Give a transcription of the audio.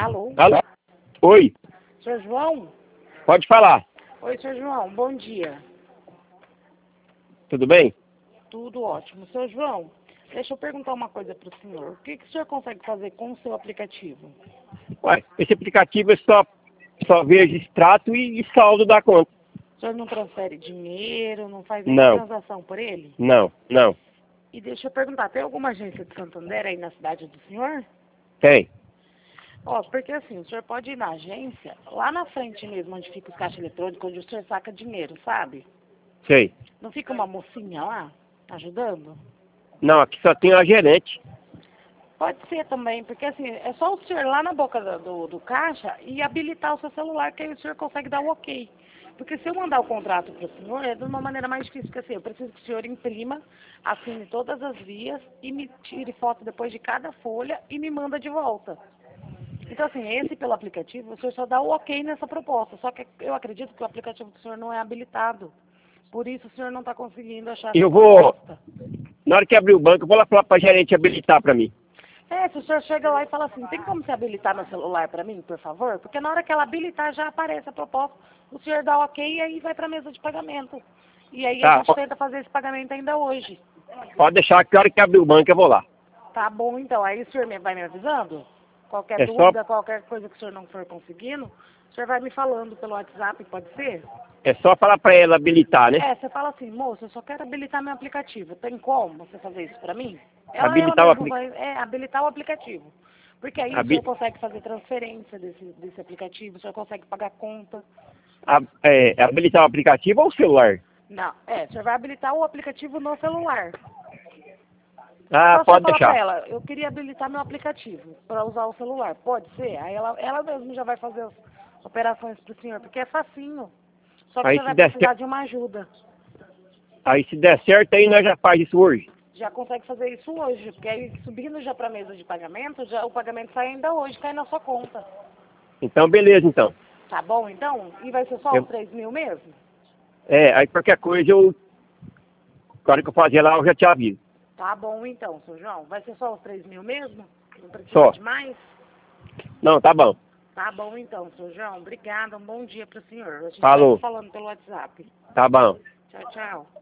Alô? Alô? Oi, Senhor João? pode falar. Oi, senhor João, bom dia. Tudo bem? Tudo ótimo. Senhor João, deixa eu perguntar uma coisa para o senhor. O que o senhor consegue fazer com o seu aplicativo? Ué, esse aplicativo é só vejo extrato e saldo da conta. O senhor não transfere dinheiro, não faz nenhuma Não, transação por ele? não. E deixa eu perguntar, tem alguma agência de Santander aí na cidade do senhor? Tem. Ó, porque assim, o senhor pode ir na agência, lá na frente mesmo, onde fica os caixas eletrônicos, onde o senhor saca dinheiro, sabe? Sei. Não fica uma mocinha lá, ajudando? Não, aqui só tem a gerente. Pode ser também, porque assim, é só o senhor lá na boca do caixa e habilitar o seu celular, que aí o senhor consegue dar o ok. Porque se eu mandar o contrato para o senhor, é de uma maneira mais difícil, porque assim, eu preciso que o senhor imprima, assine todas as vias e me tire foto depois de cada folha e me manda de volta. Então assim, esse pelo aplicativo, o senhor só dá o ok nessa proposta, só que eu acredito que o aplicativo do senhor não é habilitado. Por isso o senhor não está conseguindo achar essa Eu vou, proposta. na hora que abrir o banco, eu vou lá falar pra gerente habilitar pra mim. É, se o senhor chega lá e fala assim, tem como você habilitar meu celular para mim, por favor? Porque na hora que ela habilitar já aparece a proposta, o senhor dá o ok e aí vai para a mesa de pagamento. E aí a Tá, gente tenta fazer esse pagamento ainda hoje. pode deixar que na hora que abrir o banco eu vou lá. Tá bom então, aí o senhor vai me avisando? Qualquer É só, dúvida, qualquer coisa que o senhor não for conseguindo, o senhor vai me falando pelo WhatsApp, pode ser? é só falar pra ela habilitar, né? É, você fala assim, moça, eu só quero habilitar meu aplicativo. Tem como você fazer isso pra mim? Ela Habilitar o mesma aplicativo. vai habilitar o aplicativo. Porque aí o senhor consegue fazer transferência desse aplicativo, o senhor consegue pagar conta. Habilitar o aplicativo ou o celular? Não, o senhor vai habilitar o aplicativo no celular. Ah, Só você pode falar pra deixar. ela, eu queria habilitar meu aplicativo para usar o celular. Pode ser? Aí ela mesma já vai fazer as operações pro senhor, porque é facinho. Só que o Aí senhor se vai der precisar certo, de uma ajuda. aí nós já faz isso hoje. Já consegue fazer isso hoje, porque aí subindo já para a mesa de pagamento, já o pagamento sai ainda hoje, cai na sua conta. Então beleza então. Tá bom, então? E vai ser só os Eu, 3.000 mesmo? aí qualquer coisa na hora que eu fazer lá eu já te aviso. Tá bom, então, seu João. Vai ser só os 3.000 mesmo? Não precisa Só. de mais? Não, tá bom. Tá bom, então, seu João. Obrigada, um bom dia para o senhor. A gente vai se Falou. falando pelo WhatsApp. Tá bom. Tchau, tchau.